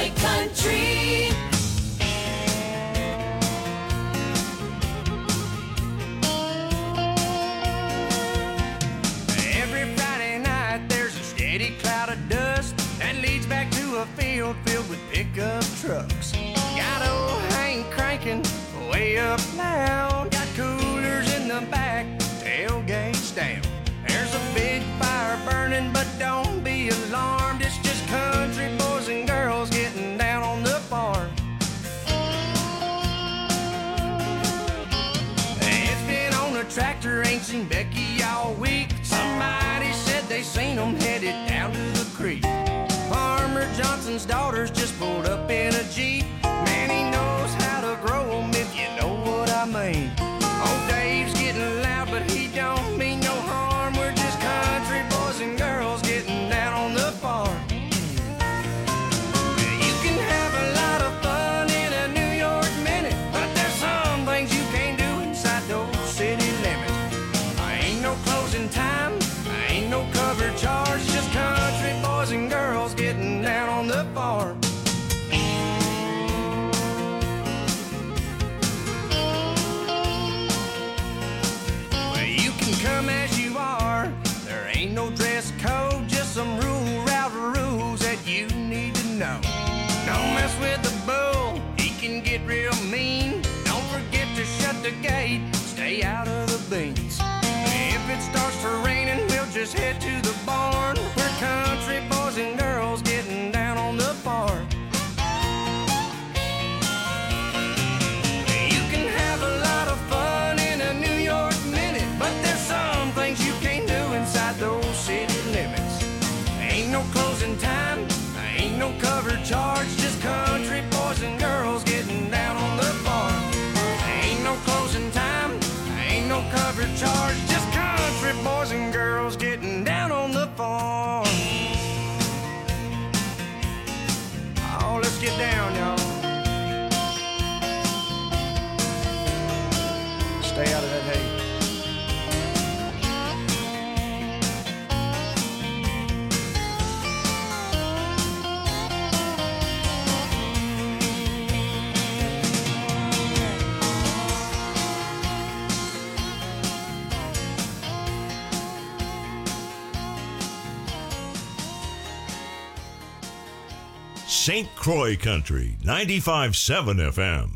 Croy Country. Every Friday night there's a steady cloud of dust that leads back to a field filled with pickup trucks. Got old Hank cranking way up loud. Got coolers in the back, tailgates down. There's a big fire burning, but don't be alarmed. It's just country boys and girls getting down on the farm. It's been on a tractor, ain't seen Becky all week. Somebody said they seen them headed down to the creek. Farmer Johnson's daughters just pulled up in a Jeep. Man, he knows how to grow them, if you know what I mean. Old Dave's getting loud, but he don't mean no harm. We're just country boys and girls getting down on the farm. You can have a lot of fun in a New York minute, but there's some things you can't do inside those city limits. Ain't no closing time, ain't no cover charge, just country boys and girls getting down on the farm. Well, you can come as you are, there ain't no dress code, just some route rules that you need to know. Don't mess with the bull, he can get real mean. Don't forget to shut the gate, stay out of the beans. If it starts to raining, we'll just head to the barn. We're country boys and girls getting down on the farm. You can have a lot of fun in a New York minute, but there's some things you can't do inside those city limits. Ain't no closing time, ain't no cover charge, just country boys and girls getting down on the farm. Ain't no closing time, ain't no cover charge, just country boys and girls getting down on the farm. Oh, let's get down, y'all. Stay out of that hay. St. Croix Country, 95.7 FM.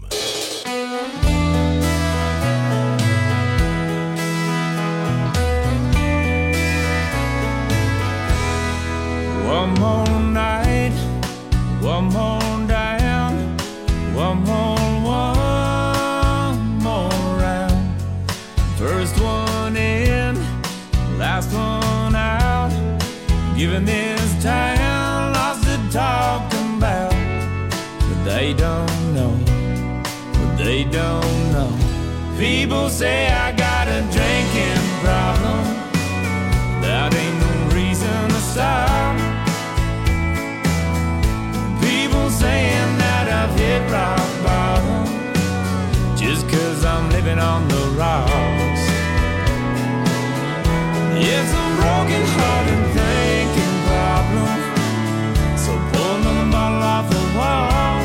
One more night, one more down, one more round. First one in, last one out. Giving this town lots to talk about, but they don't know, People say I got a drinking problem, that ain't no reason to stop. People saying that I've hit rock bottom, just 'cause I'm living on the rocks. It's a broken hearted thinking problem, so pull another bottle off the wall.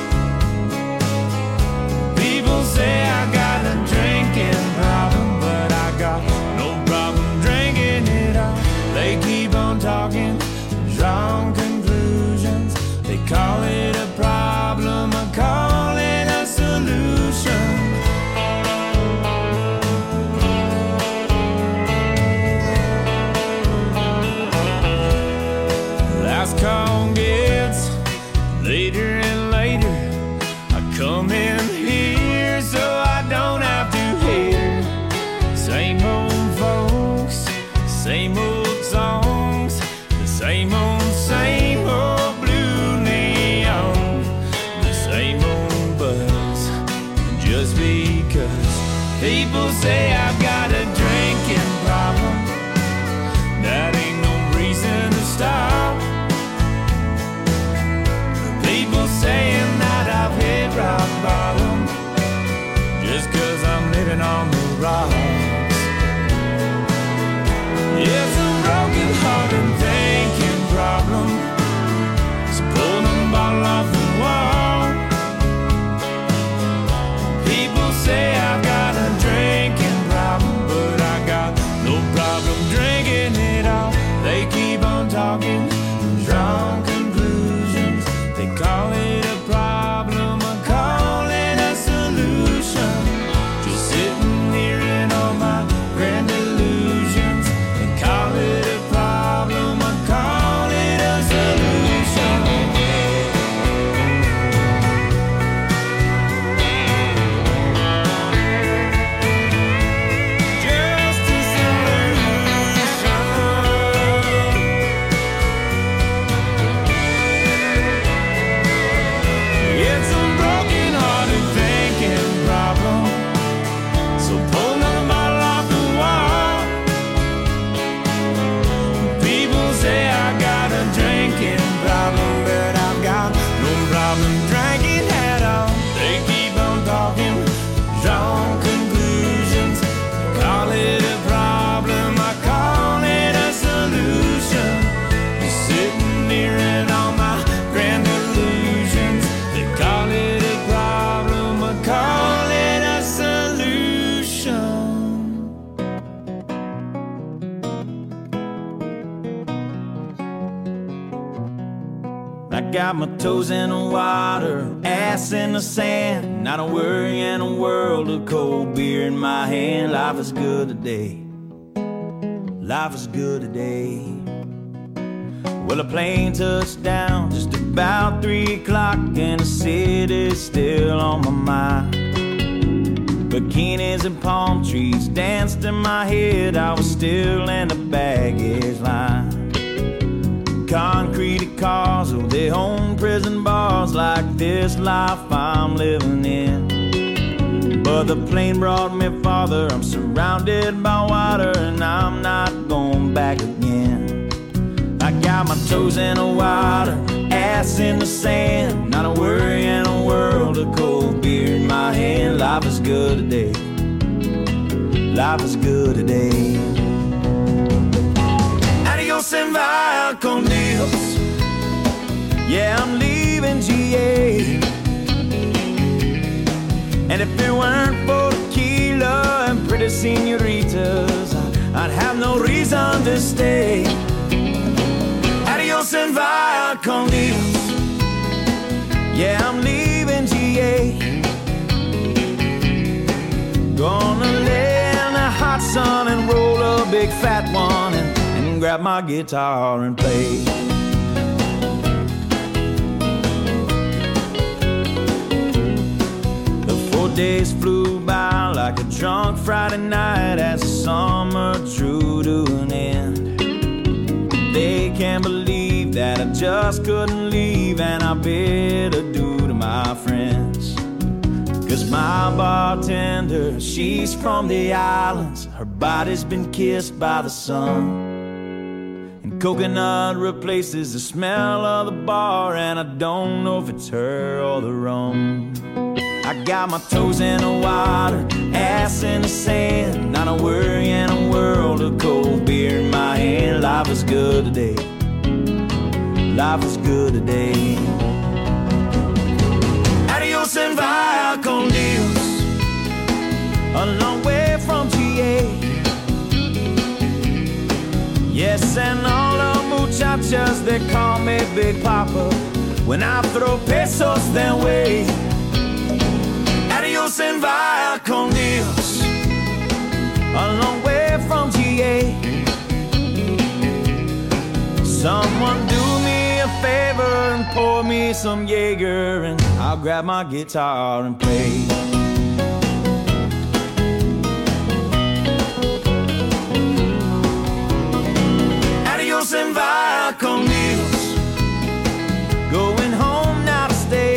People say I got a drinking problem, but I got no problem drinking it all. They keep on talking, drawing conclusions. They call it a problem, I call it a solution. haven't drank it at all. They keep on talking, drawing conclusions. Call it a problem, I call it a solution. Just sitting here in all my grand illusions. They call it a problem, I call it a solution. I got my toes in the water, ass in the sand. Not a worry in a world of cold beer in my hand. Life is good today. Life is good today. Well, a plane touched down just about 3 o'clock, and the city's still on my mind. Bikinis and palm trees danced in my head. I was still in the baggage line. Concrete cars, oh, they own prison bars. Like this life I'm living in. But the plane brought me farther. I'm surrounded by water, and I'm not going back again. I got my toes in the water, ass in the sand. Not a worry in a world of cold beer in my hand. Life is good today. Life is good today. Adios and via con Dios. Yeah, I'm leaving GA. And if it weren't for tequila and pretty senoritas, I'd have no reason to stay. Adios and via con Dios. Yeah, I'm leaving GA. Gonna lay in the hot sun and roll a big fat one and grab my guitar and play. The 4 days flew by like a drunk Friday night as the summer drew to an end. They can't believe that I just couldn't leave, and I bid adieu to my friends. 'Cause my bartender, she's from the islands. Her body's been kissed by the sun. Coconut replaces the smell of the bar, and I don't know if it's her or the rum. I got my toes in the water, ass in the sand. Not a worry in a world of cold beer in my hand. Life is good today. Life is good today. Adios and via con Dios. A long way from GA. Yes, and all the muchachas, they call me Big Papa. When I throw pesos their way. Adios and via con Dios. A long way from GA. Someone do me a favor and pour me some Jaeger, and I'll grab my guitar and play. Adios and via con Dios. Going home now to stay.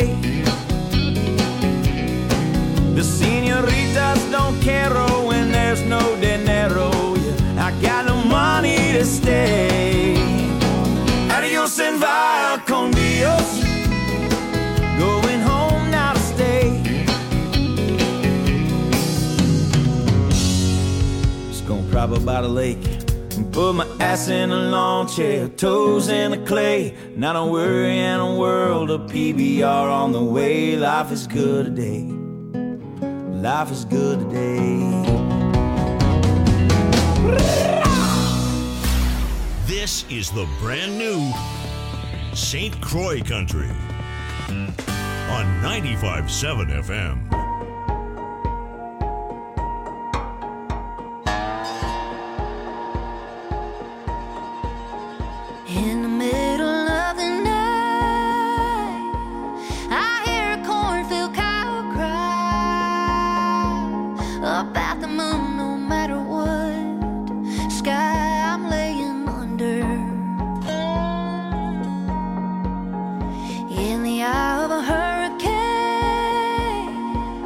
The senoritas don't care when there's no dinero. Yeah, I got no money to stay. Adios and via con Dios. Going home now to stay. Just gonna prop up by the lake and put my ass in a lawn chair, toes in the clay. Not a worry in a world of PBR on the way. Life is good today. Life is good today. This is the brand new St. Croix Country on 95.7 FM. In the middle of the night, I hear a cornfield cow cry about the moon. No matter what sky I'm laying under, in the eye of a hurricane,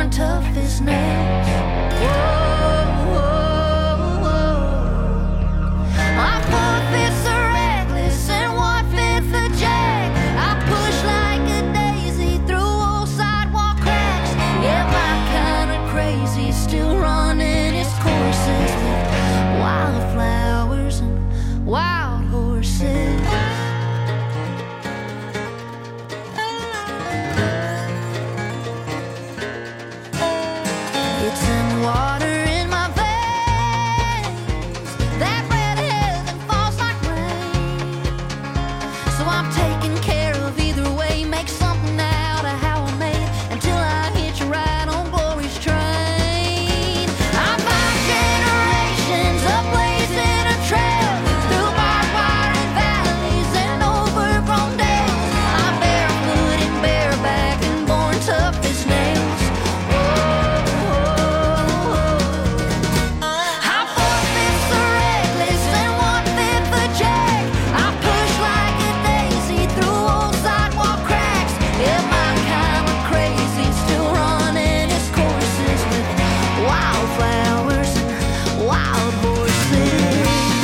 born tough as nails. Whoa, whoa, whoa. My 4/5 are reckless and 1/5 a jack. I push like a daisy through old sidewalk cracks. Yeah, my kind of crazy, still running its courses with wildflowers and wild horses. It's in water in my veins. That red heaven falls like rain. So I'm taking care of either way. Make something out of how I made until I hit you right on glory's train. I'm 5 generations of blazing a trail through barbed wire and valleys and overgrown dales. I'm barefoot and bareback and born tough as nails. I'm 4/5 are reckless and 1/5 a jack. I push like a daisy through old sidewalk cracks. Yeah, my kind of crazy, still running its courses with wildflowers and wild horses.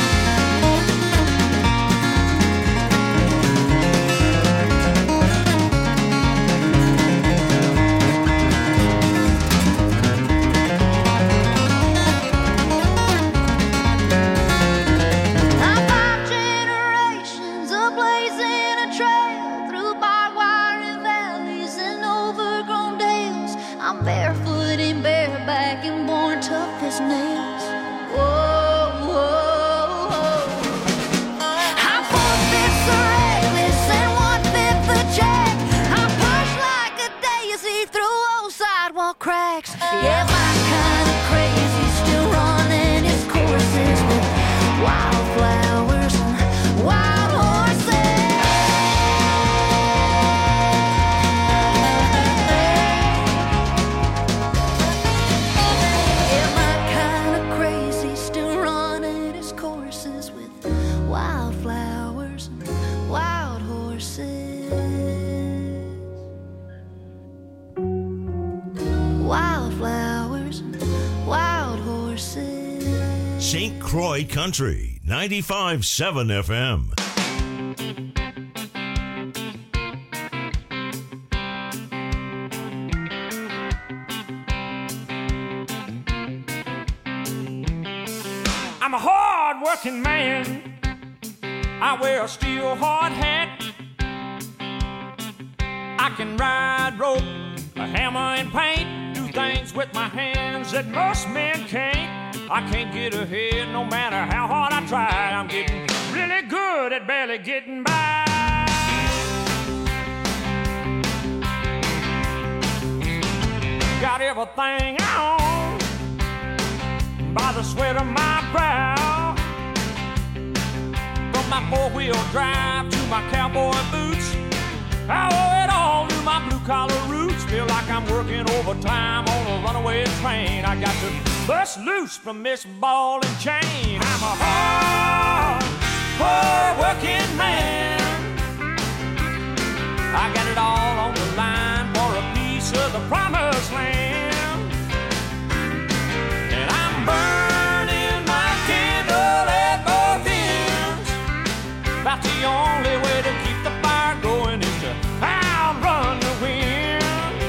I'm 5 generations of blazing a trail through barbed wire and valleys and overgrown dales. I'm barefoot and bareback and born tough as nails. Whoa, whoa, whoa. I'm 4/5 are reckless and 1/5 a jack. I push like a daisy through old sidewalk cracks. Yeah, my kind of crazy, still running its courses with wildflowers and wild horses. Yeah, my kind of crazy, still running its courses with wildflowers and wild horses. Wildflowers and wild horses. St. Croix Country, 95.7 FM. I'm a hard-working man. I wear a steel hard hat. I can ride rope, a hammer and paint, do things with my hands that most men can't. I can't get ahead no matter how hard I try. I'm getting really good at barely getting by. Got everything I own by the sweat of my brow. From my 4-wheel drive to my cowboy boots, I owe it all to my blue-collar roots. Feel like I'm working overtime on a runaway train. I got to bust loose from this ball and chain. I'm a hard-working man. I got it all on the line for a piece of the promised land. And I'm burning my candle at both ends. About the only way to keep the fire going is to outrun the wind.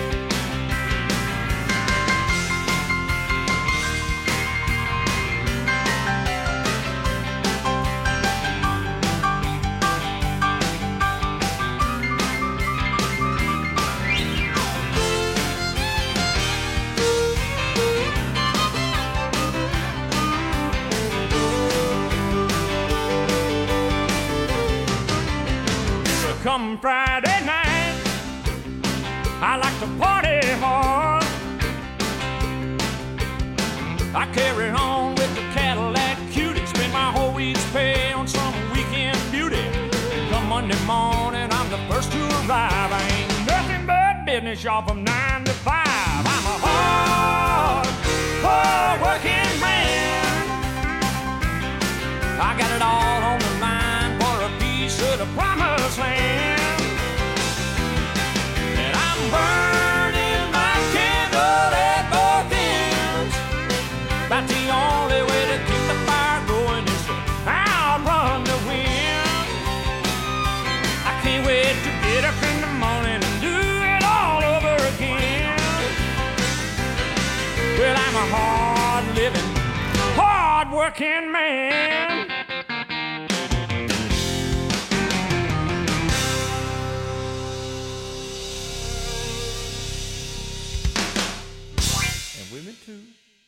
Come Friday night, I like to party hard. I carry on with the Cadillac Cutie, spend my whole week's pay on some weekend beauty. Come Monday morning, I'm the first to arrive. I ain't nothing but business, y'all, from 9 to 5. I'm a hard-working man. I got it all on the line for a piece of the promised land. And I'm burning my candle a hard-living, hard-working man. And women too.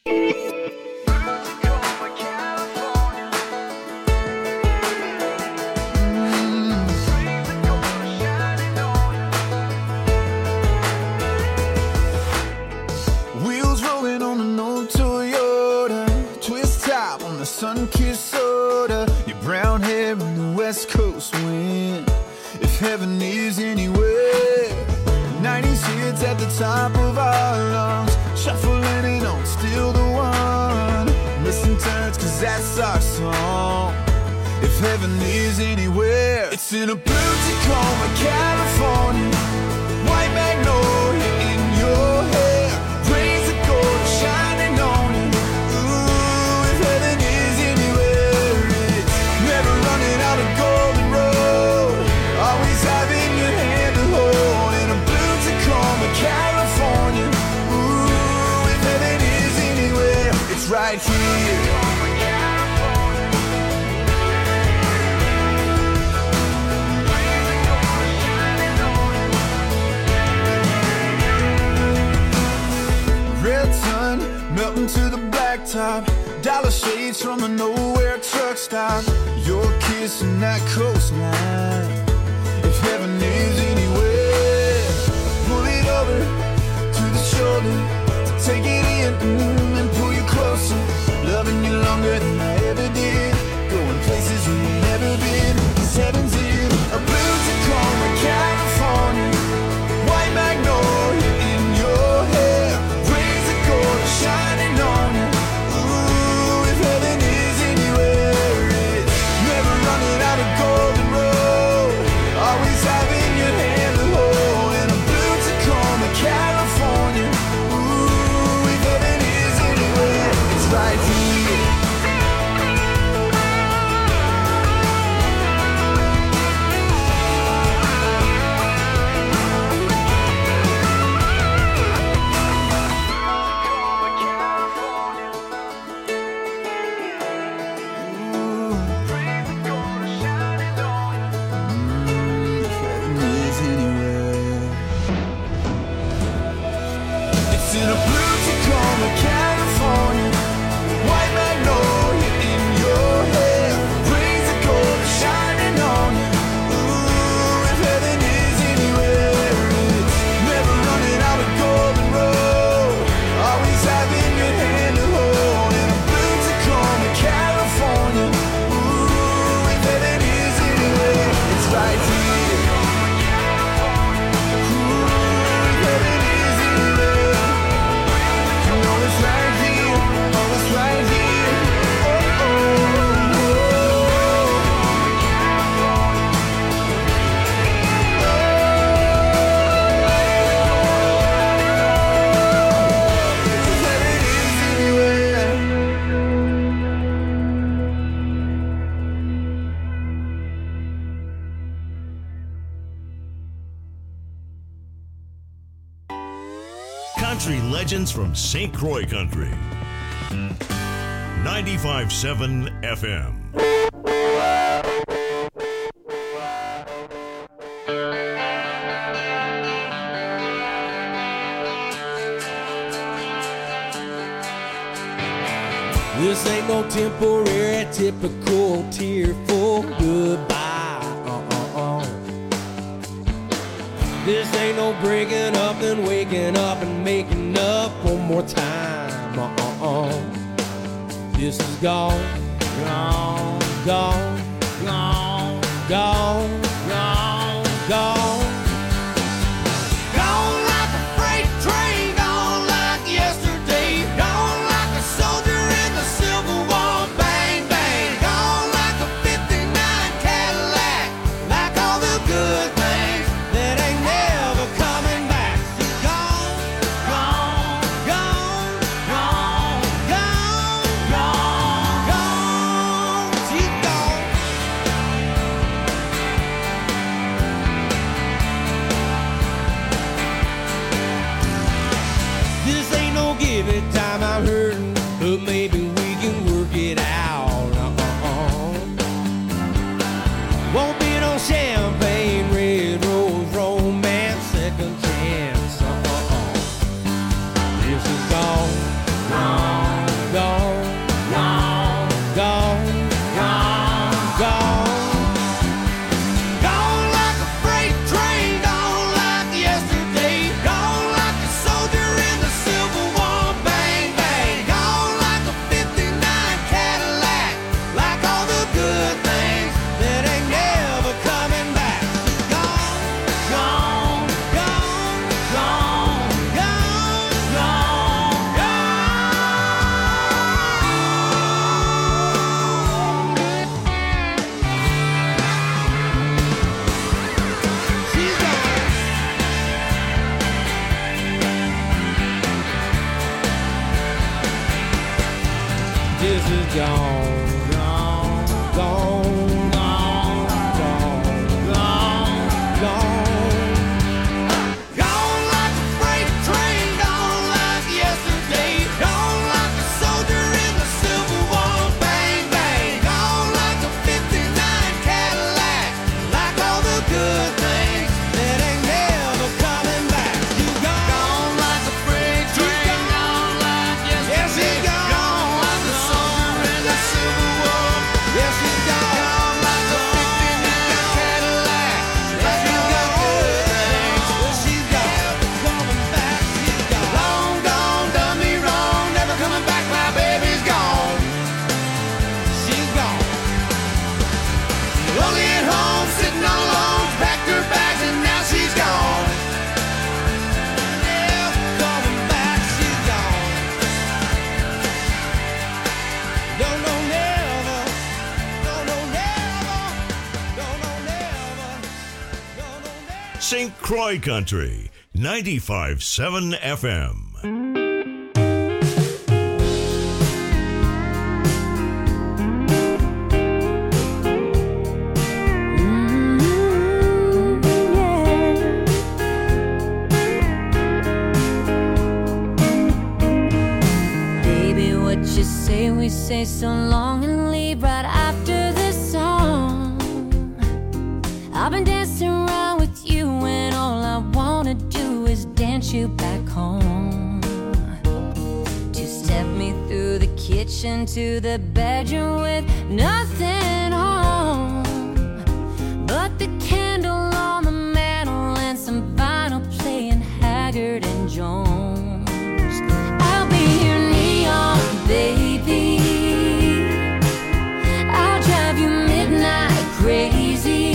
Sun-kissed soda, your brown hair in the West Coast wind. If heaven is anywhere, 90s hits at the top of our lungs, shuffling it on, still the one. Missing turns, cause that's our song. If heaven is anywhere, it's in a blue Tacoma, California. White magnolia in your hair, rays of gold shining on you. Golden road, always having your hand to hold in a blue Tacoma, California. Ooh, if heaven is anywhere, it's right here. Red sun melting to the blacktop, dollar shades from a nowhere truck stop. Your kiss and that coastline. If heaven is anywhere, pull it over to the shoulder to take it in and pull you closer. Loving you longer than I ever did, going places we've never been. 'Cause heaven's in a blue Tacoma, California. White magnolia in your hair, rays of gold shining on you. Golden road, always having your hand to hold in a blue Tacoma, California. Ooh, if heaven is anywhere, it's right here. Country legends from St. Croix Country. 95.7 FM. This ain't no temporary, typical, tearful goodbye. This ain't no breaking up and waking up and making up one more time. This is gone, gone, gone, gone, gone, gone, gone. Gone like a freight train, gone like yesterday, gone like a soldier in the Civil War, bang, bang, gone like a 59 Cadillac, like all the good things that ain't never coming back. So gone, gone, gone, gone, gone, gone, gone, she's gone. kiss is gone, gone, gone, gone, gone, gone, gone. Gone like a freight train, gone like yesterday. Gone like a soldier in the Civil War. Bang, bang. Gone like a 59 Cadillac. Like all the good things that ain't never coming back. You gone like a freight train, gone like yesterday. Gone like a soldier in the Civil War. Yes, she's gone. Gone like a 59 Cadillac. Like all the good things. She's gone. Coming back, she's gone. Long gone, done me wrong, never coming back, my baby's gone. She's gone. Lonely at home, sitting all alone, packed her bags and now she's gone. Yeah, coming back, she's gone. Don't know never. Don't know never. Don't know never. Don't know never. St. Croix Country, 95.7 FM. Baby, what you say, we say so long and leave right after this song. I've been dancing around with you and all I wanna do is dance you back home. Two-step me through the kitchen to the bedroom with nothing on but the candle on the mantle and some vinyl playing Haggard and Jones. I'll be your neon baby. I'll drive you midnight crazy.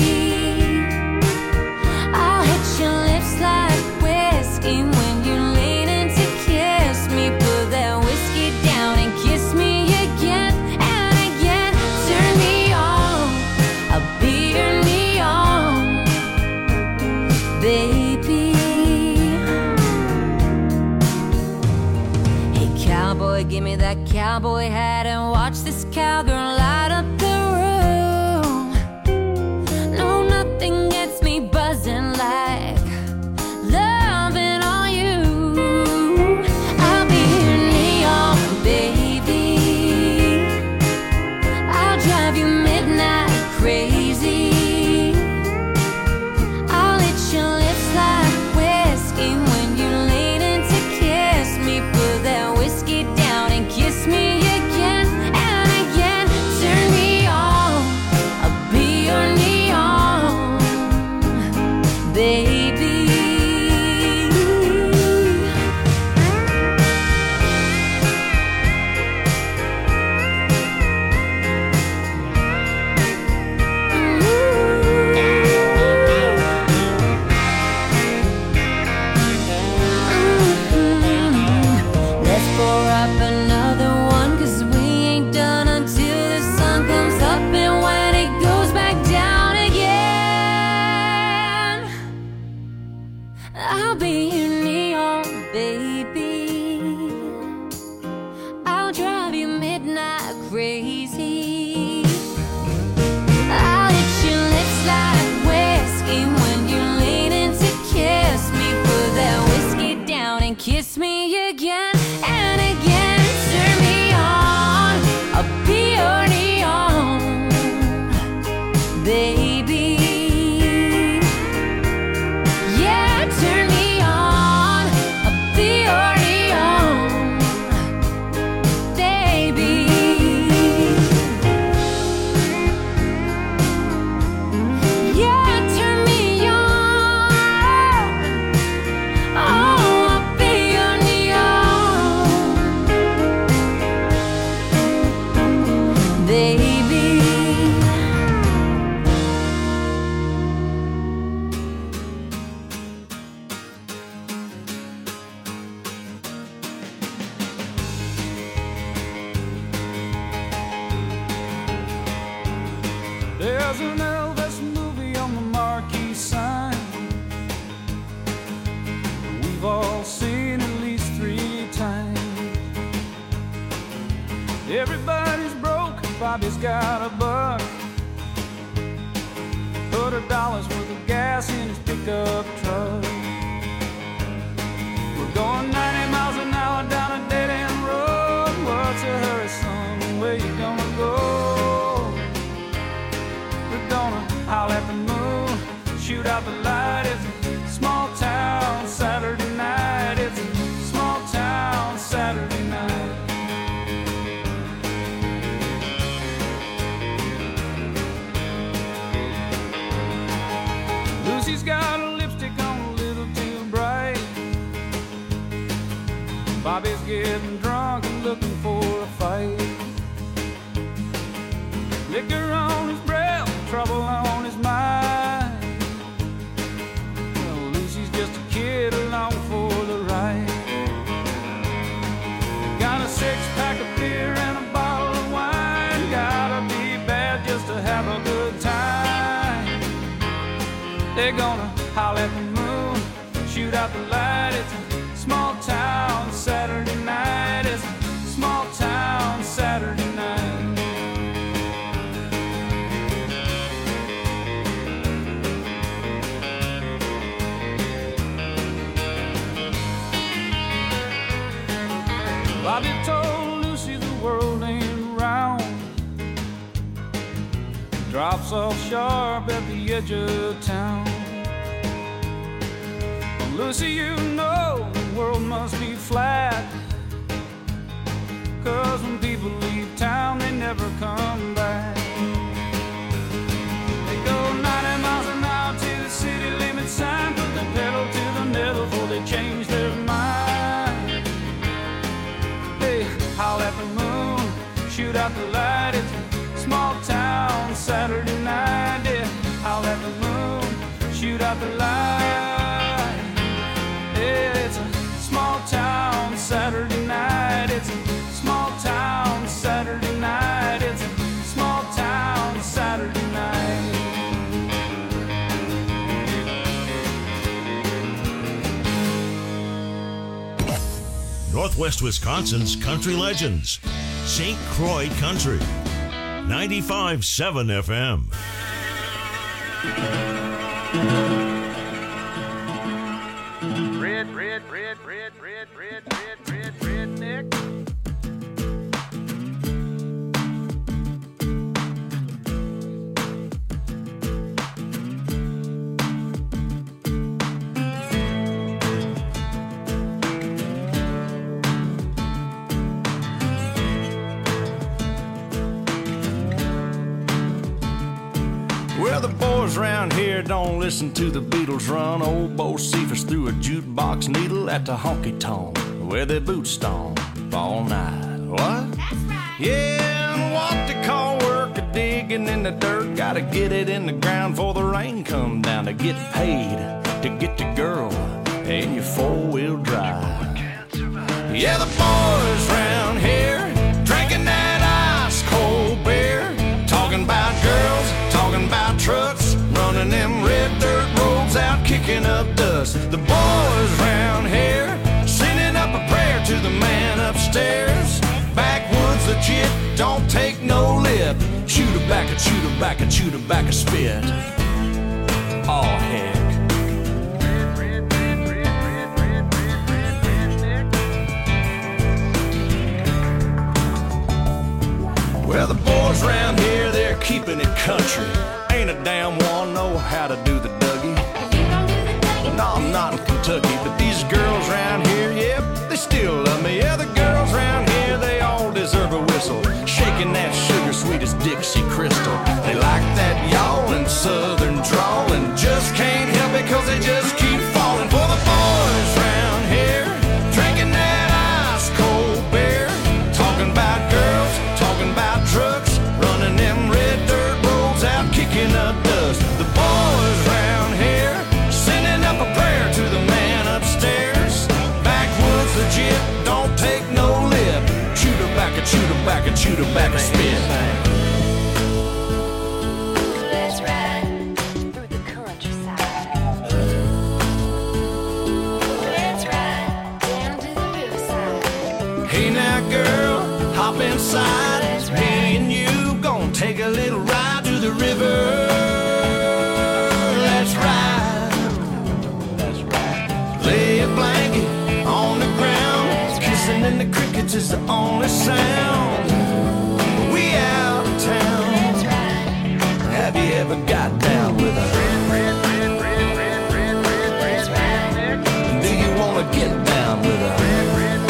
I'll hit your lips like whiskey when you're leaning to kiss me. Put that whiskey down and kiss me again and again. Turn me on, I'll be your neon baby. Hey cowboy, give me that cowboy hat and watch this cowgirl light up the room. No, nothing gets me buzzing like loving on you. I'll be your neon baby. I'll drive you midnight crazy. I'll hit your lips like whiskey when you're leaning to kiss me. Put that whiskey down and kiss me again and again. Turn me on, I'll be your neon baby. Let's pour up another one, 'cause we ain't done until the sun comes up and when it goes back down again. I'll be your neon baby. I'll drive you midnight crazy. I'll hit your lips like whiskey when you're leaning to kiss me. Put that whiskey down and kiss me again and again. Turn me on, I'll be your neon baby. Yeah, turn me on, I'll be your neon baby. Yeah, turn me on. Oh, I'll be your neon baby. There's an Elvis movie on the marquee sign. We've all seen at least 3 times. Everybody's broke, Bobby's got a buck. Put $1 worth of gas in his pickup truck. We're going 90 miles an hour down a dead-end road. What's a hurry, son? Where you gonna go? We're gonna holler at the moon, shoot out the light. It's a small town Saturday night. It's a small town Saturday night. Lucy's got a lipstick on a little too bright. Bobby's getting drunk and looking for a fight. Liquor on his breath, trouble on his mind. Well, Lucy's just a kid along for the ride. Got a 6-pack of beer and a bottle of wine. Gotta be bad just to have a good time. They're gonna holler at the moon, shoot out the light. It's a small town Saturday night. It's a small town Saturday night. Bobby told Lucy the world ain't round. Drops off sharp at the edge of town. Lucy, you know the world must be flat. 'Cause when people leave town, they never come back. They go 90 miles an hour to the city limit sign. Put the pedal to the metal before they change their mind. They holler at the moon, shoot out the light. It's a small town Saturday night. Yeah, holler at the moon, shoot out the light. Yeah, it's a small town Saturday night. It's a small town Saturday night. It's a small town Saturday night. Northwest Wisconsin's Country Legends. St. Croix Country. 95.7 FM. Redneck. Well, the boys around here don't listen to the Beatles run. Old Bo Cephas threw a jukebox needle at the honky-tonk where their boots stomp all night. What? That's right. Yeah, and what they call work a digging in the dirt. Gotta get it in the ground before the rain come down to get paid to get the girl in your four-wheel drive. Yeah, the boys round here drinking that ice-cold beer, talking about girls, talking about trucks, running them red dirt roads out, kicking up dust. The boys round here sending up a prayer to the man upstairs. Backwoods legit, don't take no lip. Shoot her back and shoot her back and shoot her back a spit. Oh heck. Well, the boys around here, they're keeping it country. Ain't a damn one know how to do the Dougie. No, I'm not in Kentucky, but these girls around here, yep, they still love me. Yeah, the girls around here, they all deserve a whistle. Shaking that sugar sweet as Dixie Crystal. They like that yawling southern drawl and just can't help it 'cause they just keep falling for the boys around here, drinking that ice cold beer, talking about girls, talking about trucks, running them red dirt roads out, kicking up dust. The boys round here sending up a prayer to the man upstairs. Backwoods legit, don't take no lip. Shoot her back and shoot her back and shoot her back a spit. Let's ride through the countryside. Let's ride down to the riverside. Hey now girl, hop inside. side. Me and you gonna take a little ride to the river. Let's ride. That's right. Lay a blanket on the ground. Kissing in the crickets is the only sound. We out of town. Have you ever got down with a friend? Do you wanna get down with a friend?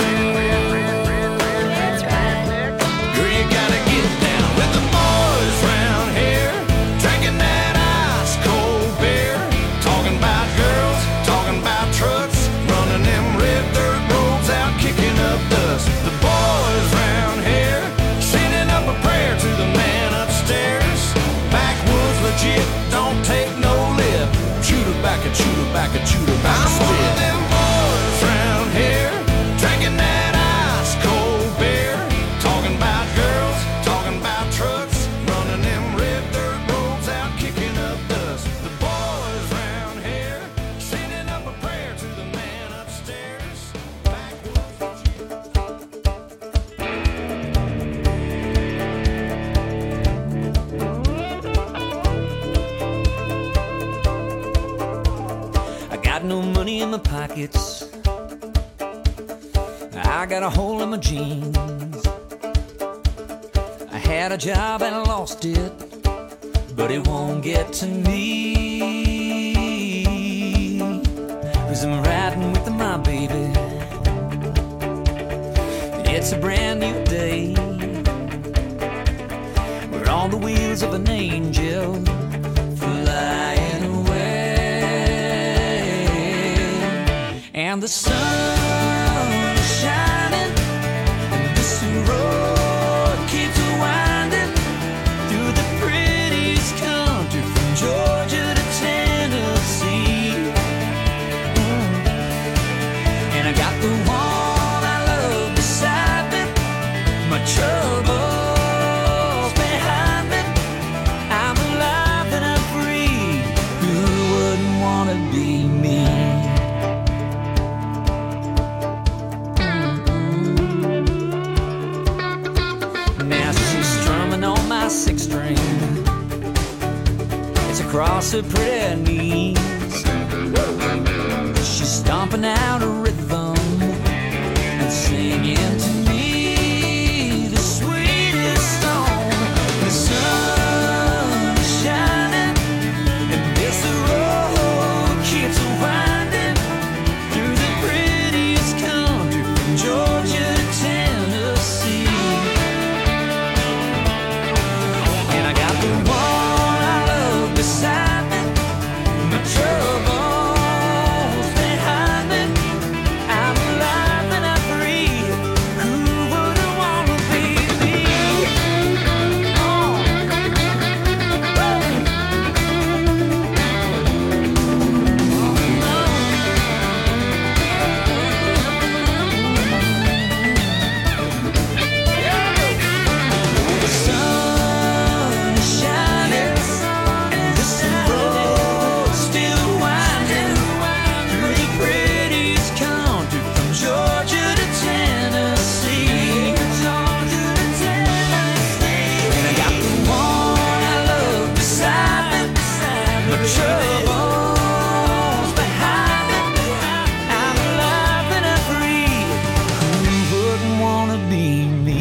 Girl, you gotta get down with the boys round here, drinking that ice cold beer, talking about girls, talking about trucks, running them red dirt roads out, kicking up dust. The boys round here, sending up a prayer to the man upstairs. Backwoods legit, don't take no lip. Shoot her back and shoot her back and shoot her back. I'm one of them boys round here, drinking that ice cold beer, talking about girls, talking about trucks, running them red dirt roads out, kicking up dust. The boys round here, sending up a prayer to the man upstairs. Backwoods I got no money in my pockets. I got a hole in my jeans. I had a job and I lost it, but it won't get to me. 'Cause I'm riding with my baby. It's a brand new day. We're on the wheels of an angel flying away. And the sun is shining, and this road keeps winding through the prettiest country from Georgia to Tennessee. And I got the one I love beside me, my troubles behind me. I'm alive and I'm free. Who wouldn't want to be me? Now she's strumming on my six string. It's across her pretty knees. She's stomping out a rhythm and singing to me the sweetest song. The sun is shining, and this road keeps winding through the prettiest country from Georgia to Tennessee. And I got the one I love beside me, my troubles behind me. I'm alive and I'm free. Who wouldn't want to be me? The sun is shining, and this road's still winding through the prettiest country from Georgia to Tennessee. And I got the one I love beside me, my troubles behind me. I'm alive and I'm free. Who wouldn't want to be me?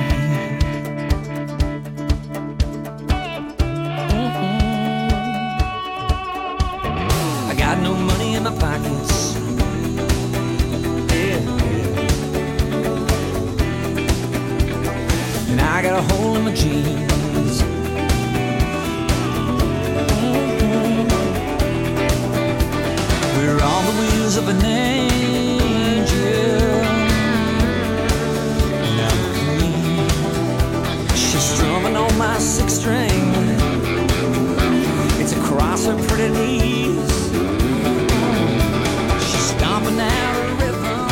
I got no money in my pockets. Yeah. And I got a hole in my jeans. We're on the wheels of an angel. And I'm clean. She's strumming on my six string. It's across her pretty knees. She's stomping out a rhythm,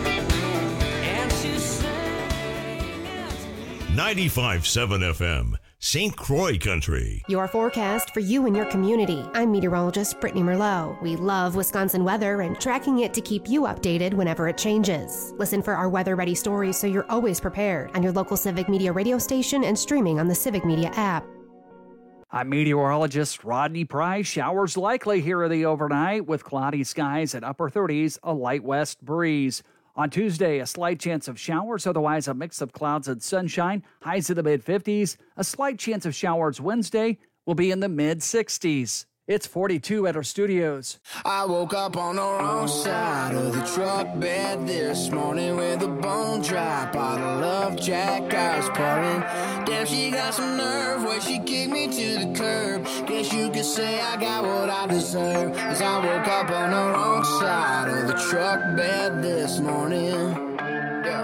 and she's singing to me. 95.7 FM, St. Croix Country. Your forecast for you and your community. I'm meteorologist Brittany Merlot. We love Wisconsin weather and tracking it to keep you updated whenever it changes. Listen for our weather-ready stories so you're always prepared on your local Civic Media radio station and streaming on the Civic Media app. I'm meteorologist Rodney Price. Showers likely here in the overnight with cloudy skies at upper 30s, a light west breeze. On Tuesday, a slight chance of showers, otherwise a mix of clouds and sunshine, highs in the mid-50s. A slight chance of showers Wednesday will be in the mid-60s. It's 42 at our studios. I woke up on the wrong side of the truck bed this morning with a bone dry bottle of Jack I was pouring. Damn, she got some nerve where she kicked me to the curb. Guess you could say I got what I deserve. 'Cause I woke up on the wrong side of the truck bed this morning. Yeah.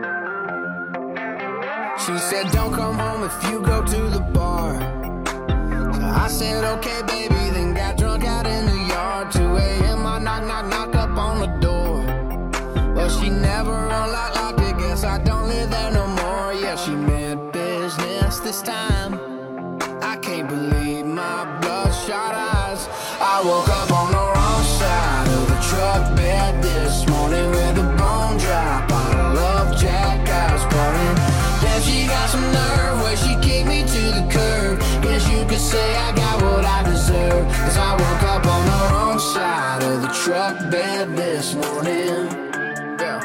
She said, don't come home if you go to the bar. So I said, okay, baby, then got drunk out in the yard. 2 a.m. I knock up on the door. But she never unlocked it, guess I don't live there no more. Yeah, she meant business this time. I can't believe my bloodshot eyes. I woke up on the wrong side of the truck bed this morning with a bone dry bottle of Jack I was pouring. Damn, she got some nerve where she kicked me to the curb. Guess you could say I got what I deserve. 'Cause I woke up on the wrong side of the truck bed this morning. Yeah.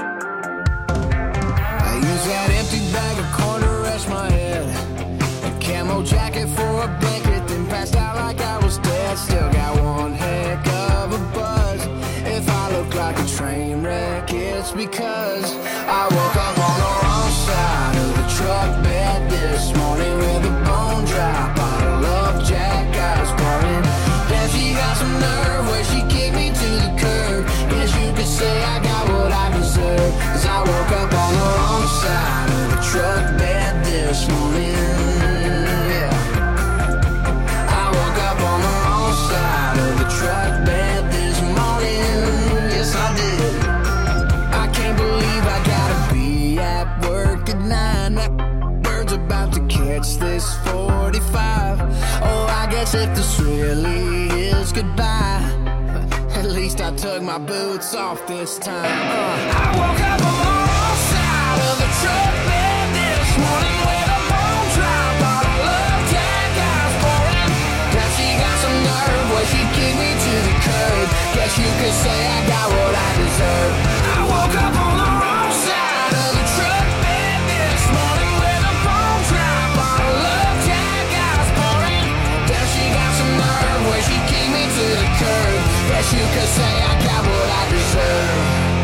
I used that empty bag of corn to rest my head. A camo jacket for a blanket, then passed out like I was dead. Still got one heck of a buzz. If I look like a train wreck, it's because I woke up on the wrong side of the truck bed this morning with a bone dry bottle of Jack I was pouring. Damn, she got some nerve where she kicked me to the curb. Guess you could say I got what I deserve. 'Cause I woke up on the wrong side of the truck bed this morning. Yeah. I woke up on the wrong side of the truck bed this morning. Yes, I did. I can't believe I gotta be at work at 9. That bird's about to catch this 45. Oh, I guess if this really is goodbye, at least I took my boots off this time. I woke up on the wrong side of the truck bed this morning with a bone dry bottle of Jack I was pouring. Now she got some nerve where she kicked me to the curb. Guess you could say I got what I deserve. I woke up on the wrong side of the truck bed this morning with a bone dry bottle of Jack I was pouring. Now she got some nerve where she kicked me to the curb. Guess you could say I got what I deserve.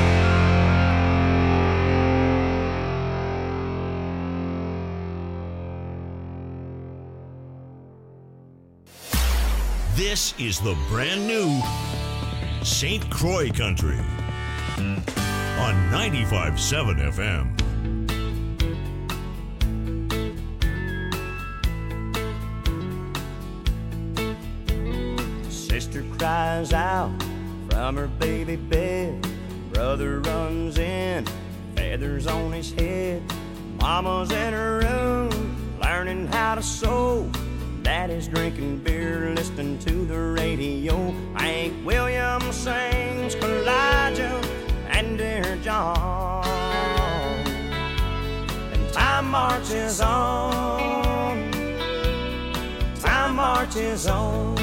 This is the brand new St. Croix Country on 95.7 FM. Sister cries out from her baby bed. Brother runs in, feathers on his head. Mama's in her room, learning how to sew. Daddy's drinking beer, listening to the radio. Hank Williams sings Elijah and Dear John. And time marches on. Time marches on.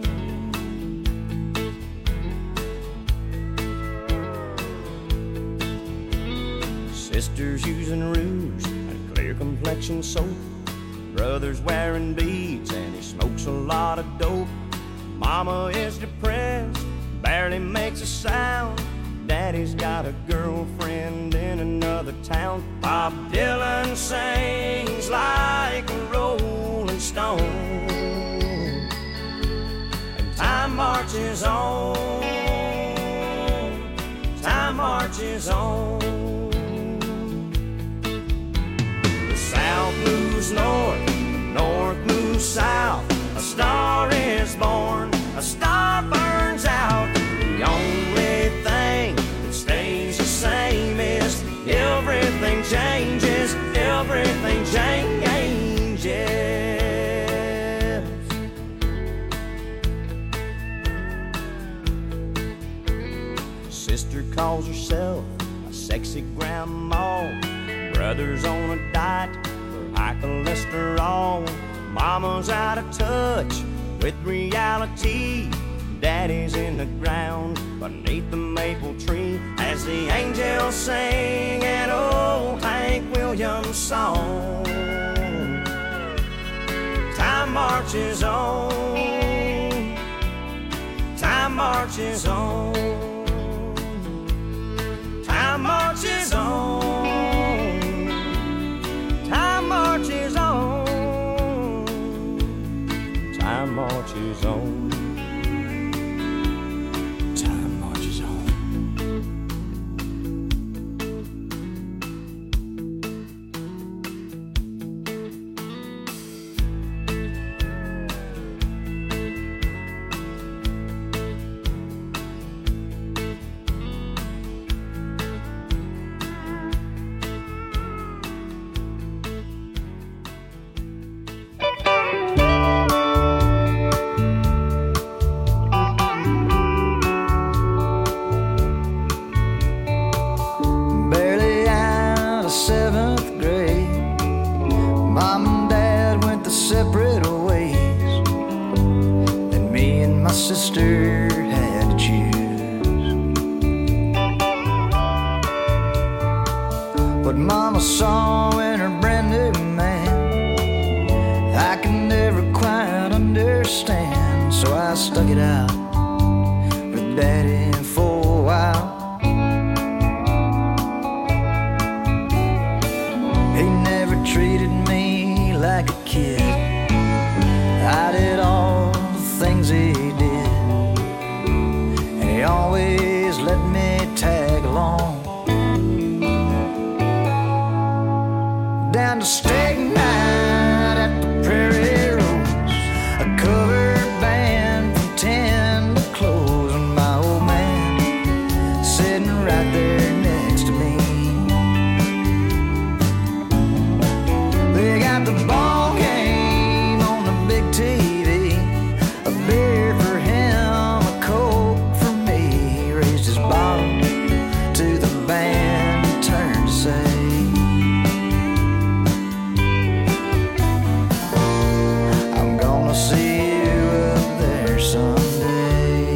Sisters using rouge and clear complexion soap. Brother's wearing beads and he smokes a lot of dope. Mama is depressed, barely makes a sound. Daddy's got a girlfriend in another town. Bob Dylan sings like a rolling stone. And time marches on. Time marches on. South moves north, north moves south. A star is born, a star burns out. The only thing that stays the same is everything changes, everything changes. Brother's on a diet for high cholesterol. Mama's out of touch with reality. Daddy's in the ground beneath the maple tree as the angels sing an old Hank Williams song. Time marches on. Time marches on. Time marches on. Time marches on. Time marches on. Time marches on. Barely out of 7th grade, Mom and Dad went their separate ways. Then me and my sister had to choose. What Mama saw in her brand new man, I can never quite understand. So I stuck it out with Daddy for a while. He never treated me like a kid. I did all the things he did, and he always let me tag along. Down to steak night at the Prairie Rose, a cover band from 10 to close, and my old man sitting right there next to me. They got the ball game on the big TV, a beer for him, a Coke for me. He raised his bottle to the band and turned to say, I'm gonna see you up there someday.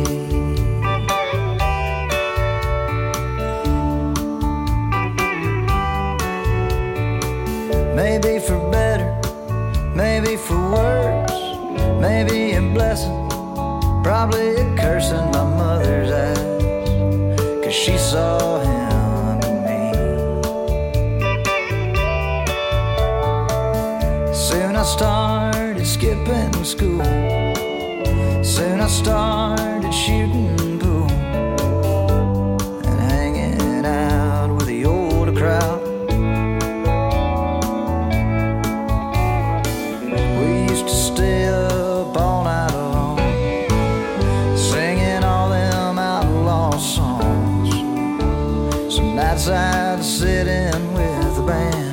Maybe for better, maybe for worse, maybe a blessing, probably a curse in my mother's eyes, 'cause she saw him in me. Soon I started skipping school, soon I started shooting pool and hanging out with the older crowd. We used to stay up all night long, singing all them outlaw songs. Some nights I'd sit in with the band.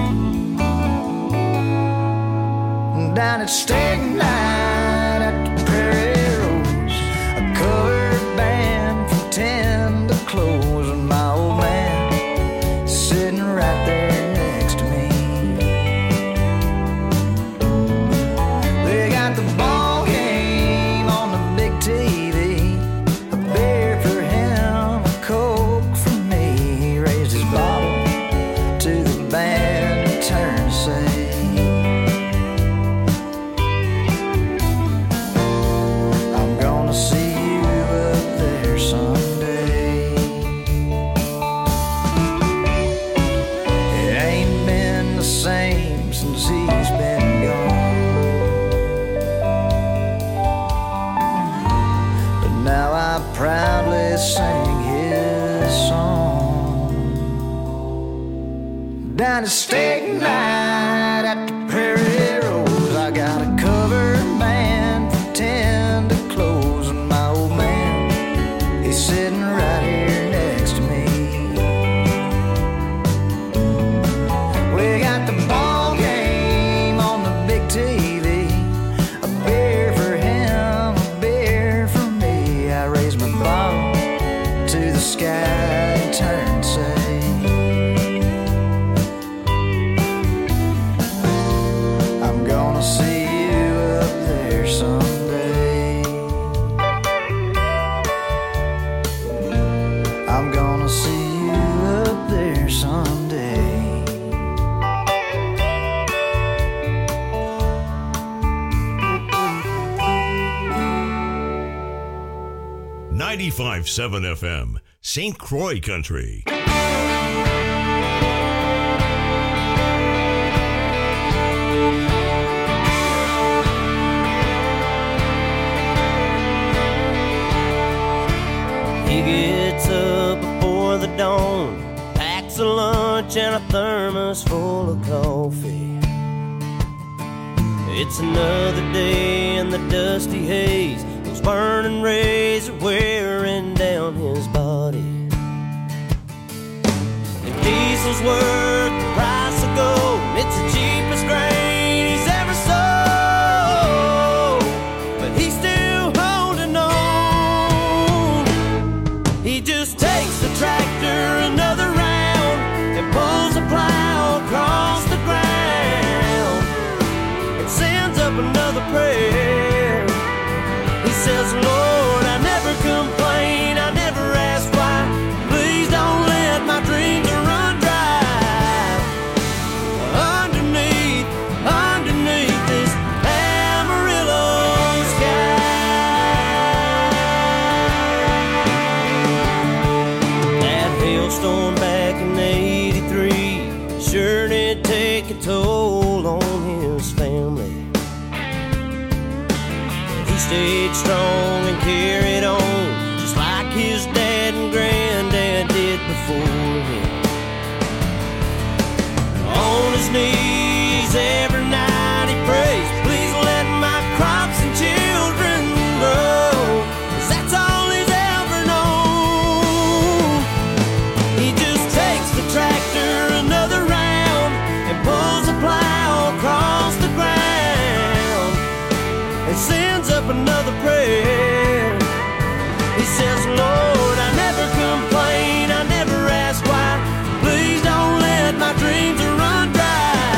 Down at steak night at the Prairie Rose, a covered band from 10 to close, and my old man sitting right there next to me. They got the ball game on the big TV, a beer for him, a Coke for me. He raised his bottle to the band and turned to say, I'm gonna see you up there someday. It ain't been the same since he's been gone, but now I proudly sing his song. Down to steak night at the Prairie Rose, I got a cover band from 10 to close, and my old man, he's sitting right here next to me. We got the ball game on the big TV, a beer for him, a beer for me. I raised my bottle to the sky and turned to say, 95.7 FM, St. Croix Country. He gets up before the dawn, packs a lunch and a thermos full of coffee. It's another day in the dusty haze. Those burning rays are wearing down his body. If diesel's worth the price of gold, it's the cheapest grain he's ever sold. But he's still holding on. He just takes the tractor another round and pulls the plow across the ground and sends up another prayer. He says, Lord, I never complain, I never ask why. Please don't let my dreams run dry. Underneath this Amarillo sky. That hailstorm back in '83 sure did take a toll on his family. He stayed strong and carried on, just like his dad and granddad did before him. On his knees every night he prays, please let my crops and children grow, 'cause that's all he's ever known. He just takes the tractor another round and pulls the plow across the ground and sends up another prayer. He says, Lord, I never complain, I never ask why. Please don't let my dreams run dry.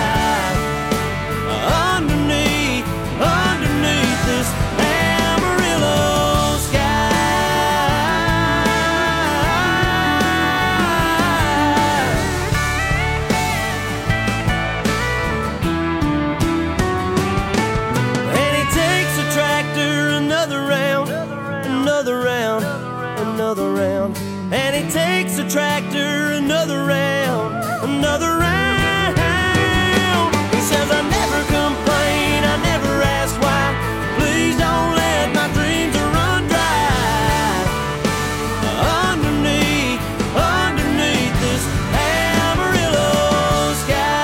Underneath this Amarillo sky. And he takes the tractor another round, another round, another round. And he takes the tractor another round, another round. He says, I never complain, I never ask why. Please don't let my dreams run dry. Underneath this Amarillo sky.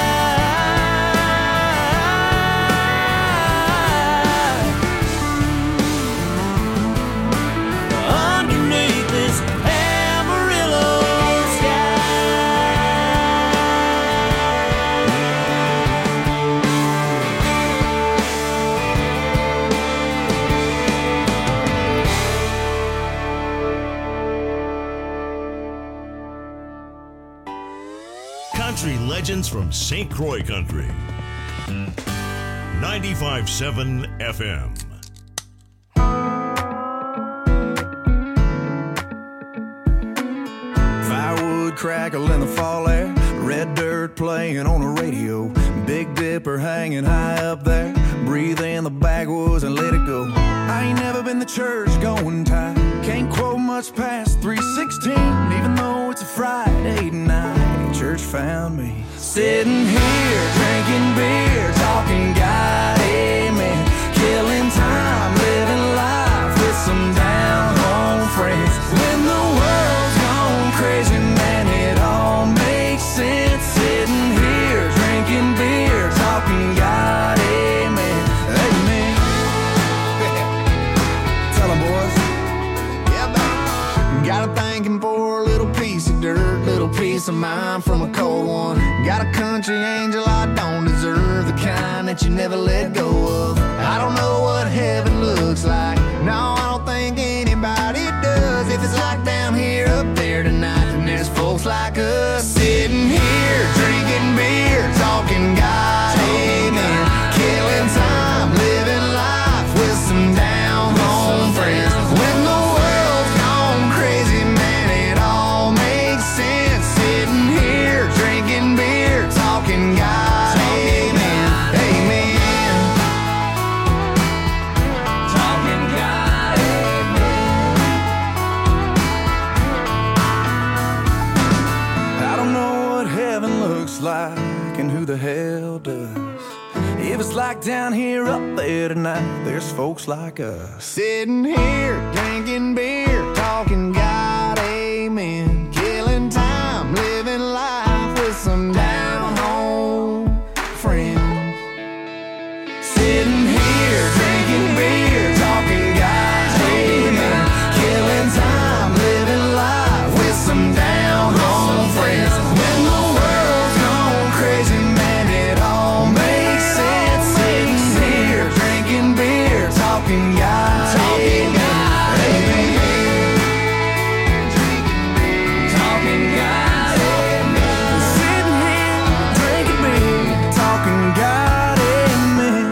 Underneath this Amarillo sky. Country legends from St. Croix Country. 95.7 FM. Firewood crackle in the fall air, red dirt playing on the radio, Big Dipper hanging high up there, breathe in the backwoods and let it go. I ain't never been to church going tight, can't quote much past 3:16, even though it's a Friday night. Church found me sitting here drinking beer, talking God, amen, killing time, living life with some down home friends. When the world's gone crazy, man, it all makes sense. Sitting here drinking beer, talking God, amen, amen. Tell 'em, boys. Yeah, man. Got a thanking for a little piece of dirt, little piece of mind from a cold one. Got a country angel I don't deserve, the kind that you never let go of. I don't know what heaven looks like, no, I don't think anybody does. If it's like down here, up there tonight, then there's folks like us sitting here drinking beer, talking God, amen, killing time, living life with some down home friends. When the world's gone crazy, man, it all makes sense. Sitting here drinking beer, talking God, amen, amen. Talking God, amen. who the hell does? If it's like down here, up there tonight, there's folks like us. Sitting here, drinking beer, talking God, amen. Killing time, living life with some down-home friends. Sitting here, drinking beer, talking God, amen. Killing time, living life with some down-home friends. When the world's gone crazy, man, it all makes sense. Sitting here, drinking beer, talking God, amen. Talking God, amen. Sitting here, drinking beer, talking God, amen.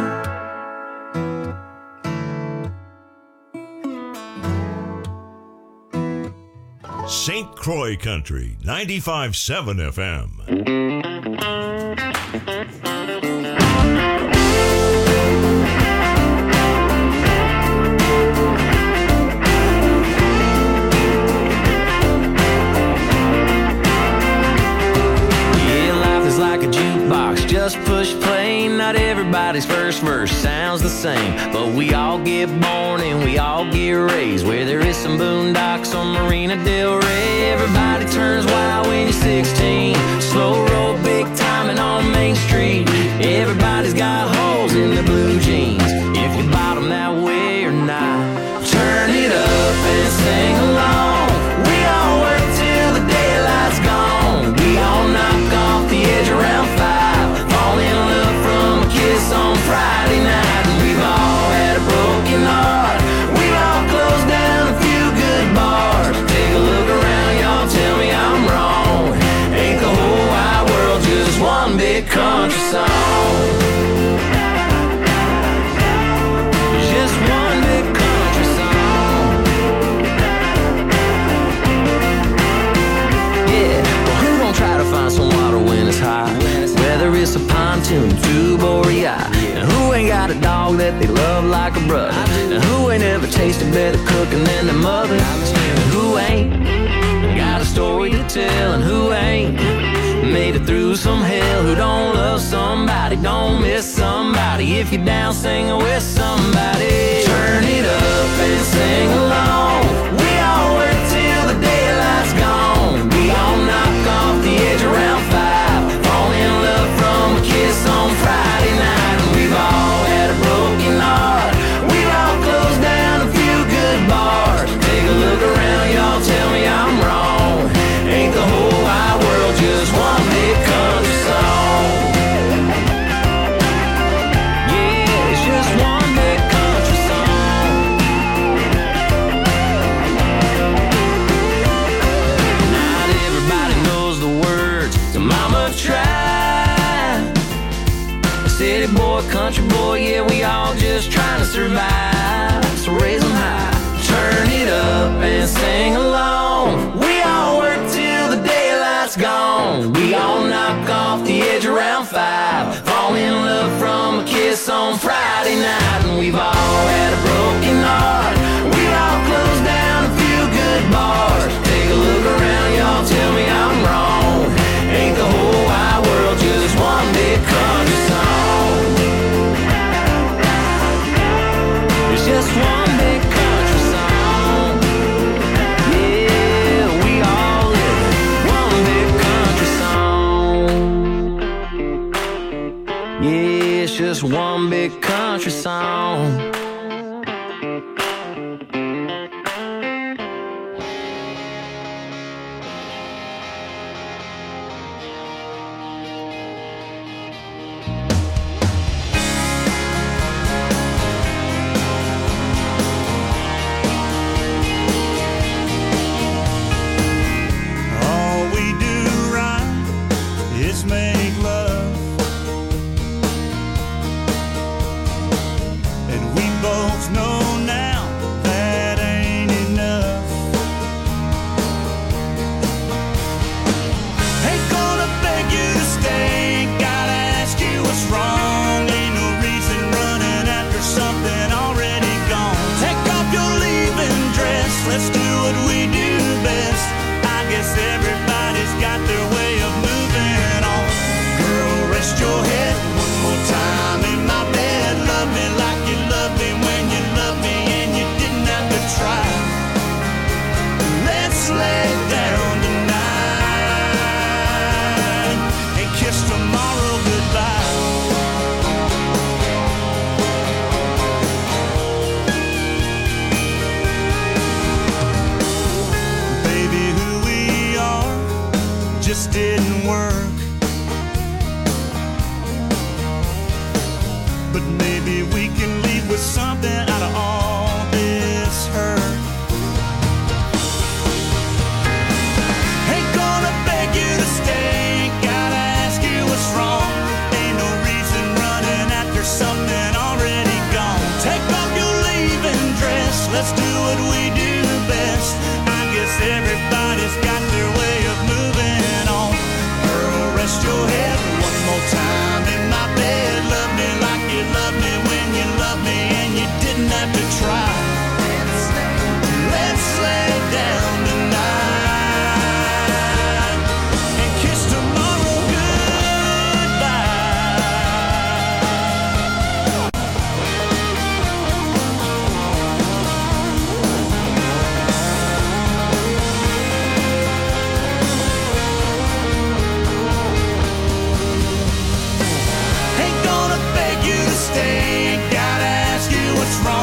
St. Croix Country, 95.7 FM. Yeah, life is like a jukebox, just push play. Not everybody's first verse sounds the same, but we all get born and we all get raised where there is some boondocks on Marina Del Rey. Everybody turns wild when you're 16, slow roll, big timing on Main Street. Everybody's got holes in the blue jeans, if you bottom that way or not. Turn it up and sing along. We all work till the daylight's gone. We all knock off the edge around 5, fall in love from a kiss on Friday night. And we've all had a broken heart. We've all closed down a few good bars. Take a look around, y'all, tell me I'm wrong. Ain't the whole wide world just one big country song? Just one big country song. Yeah, well, who won't try to find some water when it's hot? Whether it's a pontoon, tube, or yacht. And who ain't got a dog that they love like a brother? And who ain't ever tasted better cooking than their mother? And who ain't got a story to tell? And who ain't made it through some hell? Who don't love somebody, don't miss somebody? If you're down singing with somebody, turn it up and sing along. We all work till the daylight's gone. We all knock off the edge around 5, fall in love from a kiss on Friday night. And we've all had a broken heart. We've all closed down a few good bars. Take a look around, y'all, tell me I'm wrong. Ain't the whole wide world just one big country song? Yeah, it's just one big country song. Not everybody knows the words to Mama Tried. City boy, country boy, yeah, we all just trying to survive. So raise them high, turn it up and sing along. We all work till the daylight's gone. We all knock off the edge around 5, fall in love from a kiss on Friday night. And we've all had a broken heart. We've all closed down a few good bars. Take a look around, y'all, tell me I'm wrong. Ain't the whole wide world just one big country song? It's just one big country song. Yeah, we all live one big country song. Yeah, it's just one big country song. All we do right is make love, and we but maybe we can leave with something out of all this hurt. Ain't gonna beg you to stay, ain't gotta ask you what's wrong. Ain't no reason running after something already gone. Take off your leaving dress, let's do what we do best. I guess everybody's got their way of moving on. Girl, rest your head one more time in my bed. Love me like you loved me when you loved me and you didn't have to try. Let's lay down tonight and kiss tomorrow goodbye. Ain't gonna beg you to stay, ain't gotta ask you what's wrong.